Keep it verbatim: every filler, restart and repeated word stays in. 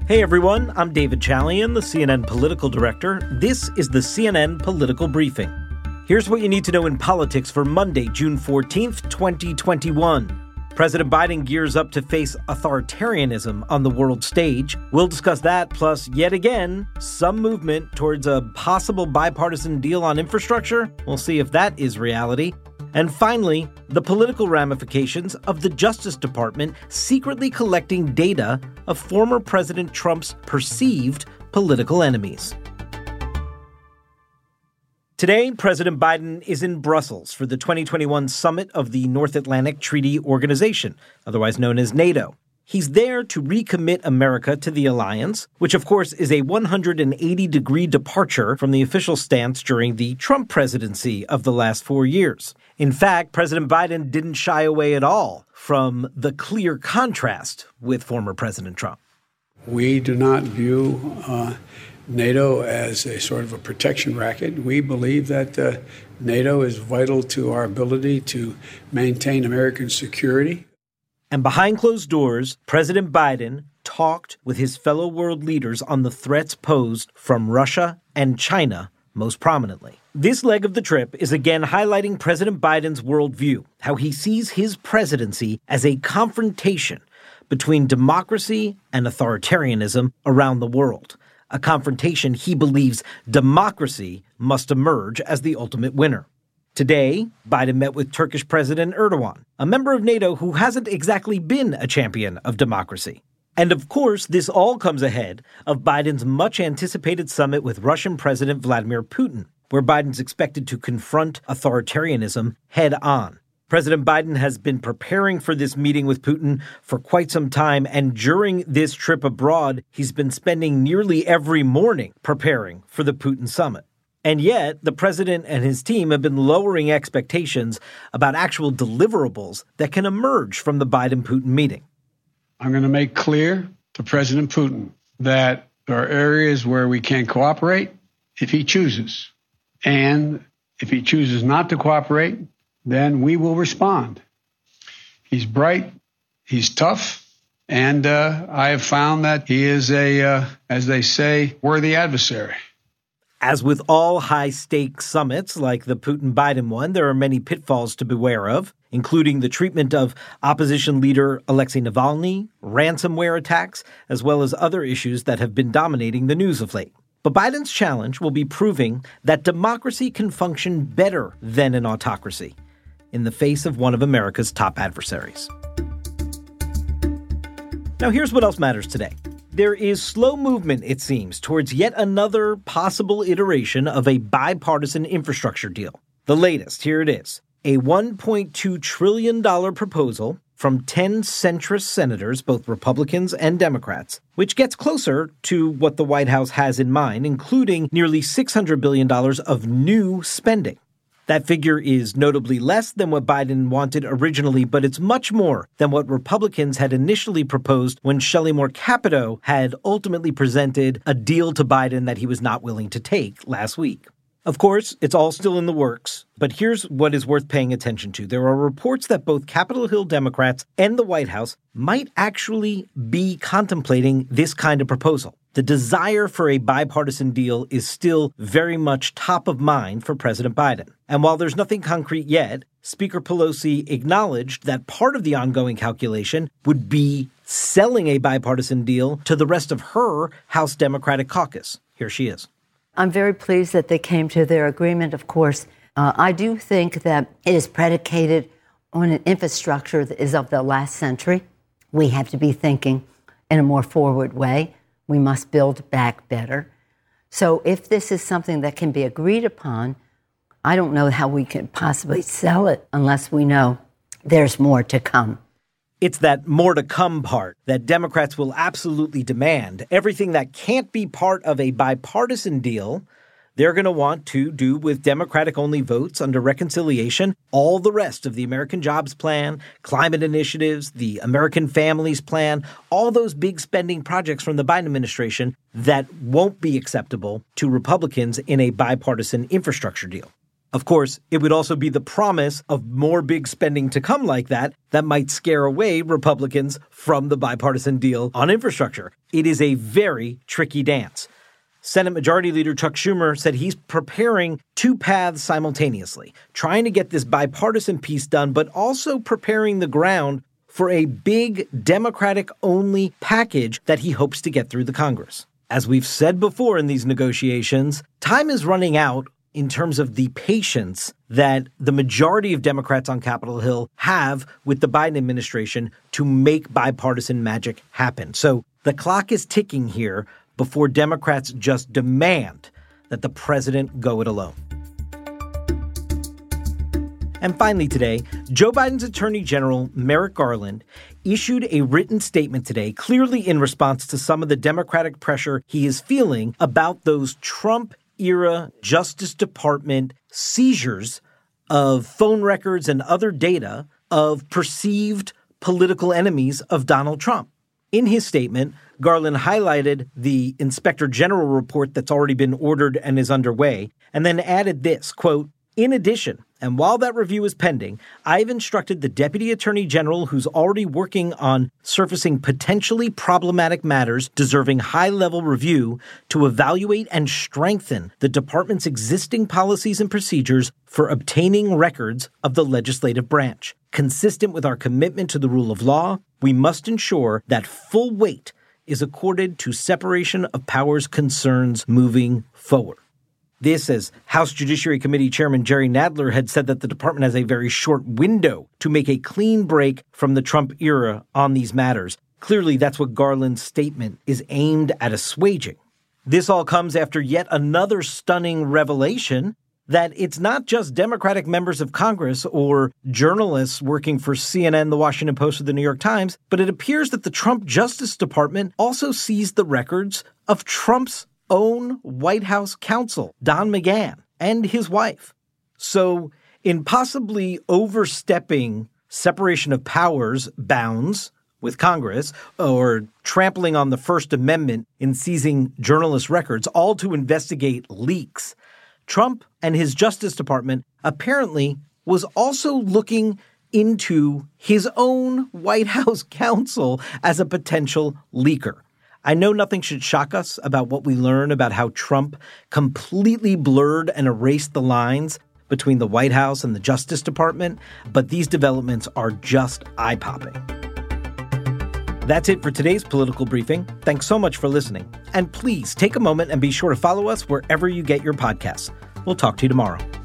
Hey everyone, I'm David Chalian, the C N N political director. This is the C N N Political Briefing. Here's what you need to know in politics for Monday, June fourteenth, twenty twenty-one. President Biden gears up to face authoritarianism on the world stage. We'll discuss that, plus, yet again, some movement towards a possible bipartisan deal on infrastructure. We'll see if that is reality. And finally, the political ramifications of the Justice Department secretly collecting data of former President Trump's perceived political enemies. Today, President Biden is in Brussels for the twenty twenty-one summit of the North Atlantic Treaty Organization, otherwise known as NATO. He's there to recommit America to the alliance, which of course is a one hundred eighty degree departure from the official stance during the Trump presidency of the last four years. In fact, President Biden didn't shy away at all from the clear contrast with former President Trump. We do not view uh, NATO as a sort of a protection racket. We believe that uh, NATO is vital to our ability to maintain American security. And behind closed doors, President Biden talked with his fellow world leaders on the threats posed from Russia and China most prominently. This leg of the trip is again highlighting President Biden's worldview, how he sees his presidency as a confrontation between democracy and authoritarianism around the world, a confrontation he believes democracy must emerge as the ultimate winner. Today, Biden met with Turkish President Erdogan, a member of NATO who hasn't exactly been a champion of democracy. And of course, this all comes ahead of Biden's much-anticipated summit with Russian President Vladimir Putin, where Biden's expected to confront authoritarianism head-on. President Biden has been preparing for this meeting with Putin for quite some time, and during this trip abroad, he's been spending nearly every morning preparing for the Putin summit. And yet, the president and his team have been lowering expectations about actual deliverables that can emerge from the Biden-Putin meeting. I'm going to make clear to President Putin that there are areas where we can cooperate if he chooses. And if he chooses not to cooperate, then we will respond. He's bright, he's tough, and uh, I have found that he is a, uh, as they say, worthy adversary. As with all high-stakes summits like the Putin-Biden one, there are many pitfalls to beware of, including the treatment of opposition leader Alexei Navalny, ransomware attacks, as well as other issues that have been dominating the news of late. But Biden's challenge will be proving that democracy can function better than an autocracy in the face of one of America's top adversaries. Now, here's what else matters today. There is slow movement, it seems, towards yet another possible iteration of a bipartisan infrastructure deal. The latest, here it is, a one point two trillion dollars proposal from ten centrist senators, both Republicans and Democrats, which gets closer to what the White House has in mind, including nearly six hundred billion dollars of new spending. That figure is notably less than what Biden wanted originally, but it's much more than what Republicans had initially proposed when Shelley Moore Capito had ultimately presented a deal to Biden that he was not willing to take last week. Of course, it's all still in the works, but here's what is worth paying attention to. There are reports that both Capitol Hill Democrats and the White House might actually be contemplating this kind of proposal. The desire for a bipartisan deal is still very much top of mind for President Biden. And while there's nothing concrete yet, Speaker Pelosi acknowledged that part of the ongoing calculation would be selling a bipartisan deal to the rest of her House Democratic caucus. Here she is. I'm very pleased that they came to their agreement, of course. Uh, I do think that it is predicated on an infrastructure that is of the last century. We have to be thinking in a more forward way. We must build back better. So if this is something that can be agreed upon, I don't know how we can possibly sell it unless we know there's more to come. It's that more to come part that Democrats will absolutely demand. Everything that can't be part of a bipartisan deal, they're going to want to do with Democratic-only votes under reconciliation. All the rest of the American Jobs Plan, climate initiatives, the American Families Plan, all those big spending projects from the Biden administration that won't be acceptable to Republicans in a bipartisan infrastructure deal. Of course, it would also be the promise of more big spending to come like that that might scare away Republicans from the bipartisan deal on infrastructure. It is a very tricky dance. Senate Majority Leader Chuck Schumer said he's preparing two paths simultaneously, trying to get this bipartisan piece done, but also preparing the ground for a big Democratic-only package that he hopes to get through the Congress. As we've said before in these negotiations, time is running out in terms of the patience that the majority of Democrats on Capitol Hill have with the Biden administration to make bipartisan magic happen. So the clock is ticking here before Democrats just demand that the president go it alone. And finally today, Joe Biden's Attorney General Merrick Garland issued a written statement today, clearly in response to some of the Democratic pressure he is feeling about those Trump-era Justice Department seizures of phone records and other data of perceived political enemies of Donald Trump. In his statement, Garland highlighted the Inspector General report that's already been ordered and is underway, and then added this, quote, "In addition, and while that review is pending, I've instructed the Deputy Attorney General, who's already working on surfacing potentially problematic matters deserving high-level review, to evaluate and strengthen the department's existing policies and procedures for obtaining records of the legislative branch. Consistent with our commitment to the rule of law, we must ensure that full weight is accorded to separation of powers concerns moving forward." This, as House Judiciary Committee Chairman Jerry Nadler had said that the department has a very short window to make a clean break from the Trump era on these matters. Clearly, that's what Garland's statement is aimed at assuaging. This all comes after yet another stunning revelation that it's not just Democratic members of Congress or journalists working for C N N, The Washington Post, or The New York Times, but it appears that the Trump Justice Department also seized the records of Trump's own White House counsel, Don McGahn, and his wife. So in possibly overstepping separation of powers bounds with Congress or trampling on the First Amendment in seizing journalist records, all to investigate leaks, Trump and his Justice Department apparently was also looking into his own White House counsel as a potential leaker. I know nothing should shock us about what we learn about how Trump completely blurred and erased the lines between the White House and the Justice Department, but these developments are just eye-popping. That's it for today's Political Briefing. Thanks so much for listening. And please take a moment and be sure to follow us wherever you get your podcasts. We'll talk to you tomorrow.